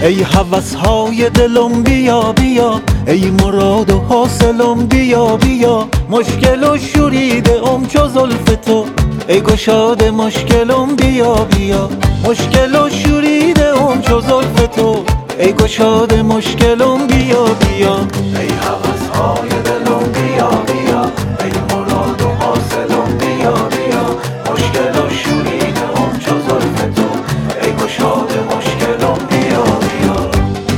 ای هوس‌های دلم بیا بیا، ای مراد و حاصلم بیا بیا. مشکل و شوریده ام چو زلف تو، ای گشاد مشکلم بیا بیا. مشکل و شوریده ام چو زلف تو، ای گشاد مشکلم بیا بیا. ای هوس‌های دلم بیا بیا، ای مراد و حاصلم بیا بیا. مشکل و شوریده ام چو زلف تو، ای گشاد مشکلم بیا بیا.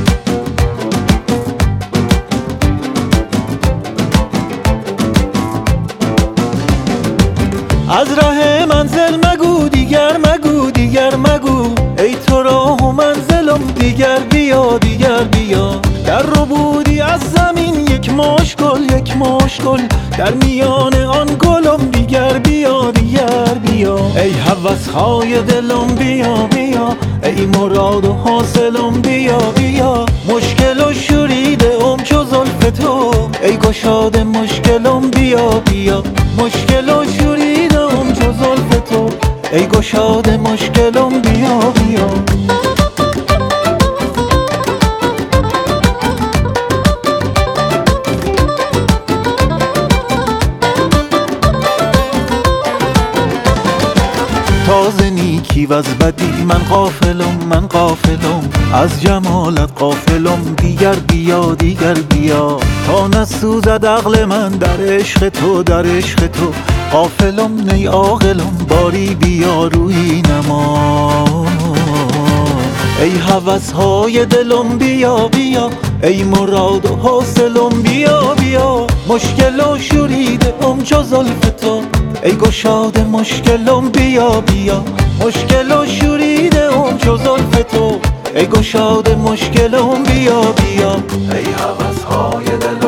از ره منزل مگو دیگر، مگو دیگر مگو، ای تو راه و منزلم دیگر بیا دیگر بیا. در رو بودی از زمین یک مشکل یک مشکل، در میان آن گلم دیگر بیا دیگر بیا. ای هوس‌های دلم بیا بیا، ای مراد و حاصلم بیا بیا. مشکل و شوریده ام چو زلف تو، ای گشاد مشکلم بیا بیا. مشکل و شوریده ام چو زلف تو، ای گشاد مشکلم بیا بیا. تازه نیکی و از بدی من غافلم من غافلم، از جمالت غافلم دیگر بیا دیگر بیا. تا نسوزد عقل من در عشق تو در عشق تو، غافلم نی عاقلم باری بیا روی نما. ای هوس‌های دلم بیا بیا، ای مراد و حاصلم بیا بیا. مشکل و شوریده ام چو زلف تو، ای گشاد مشکلم بیا بیا. مشکل و شوریده ام چو زلف تو، ای گشاد مشکلم بیا بیا. ای هوس‌های دلم